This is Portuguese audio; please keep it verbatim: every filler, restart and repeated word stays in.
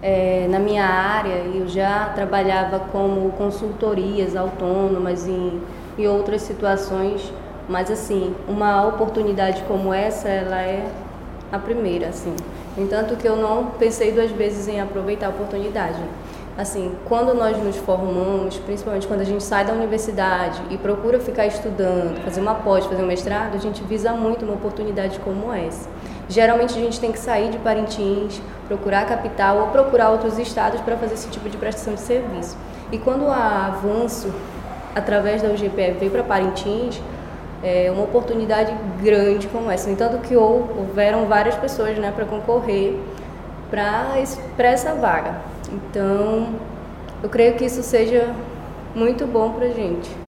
É, na minha área, eu já trabalhava como consultorias autônomas em, em outras situações, mas assim, uma oportunidade como essa, ela é a primeira, assim. No entanto, que eu não pensei duas vezes em aproveitar a oportunidade. Assim, quando nós nos formamos, principalmente quando a gente sai da universidade e procura ficar estudando, fazer uma pós, fazer um mestrado, a gente visa muito uma oportunidade como essa. Geralmente a gente tem que sair de Parintins, procurar a capital ou procurar outros estados para fazer esse tipo de prestação de serviço. E quando a Avanço, através da U G P E, veio para Parintins, é uma oportunidade grande como essa. No entanto, que houveram várias pessoas, né, para concorrer para essa vaga. Então, eu creio que isso seja muito bom para a gente.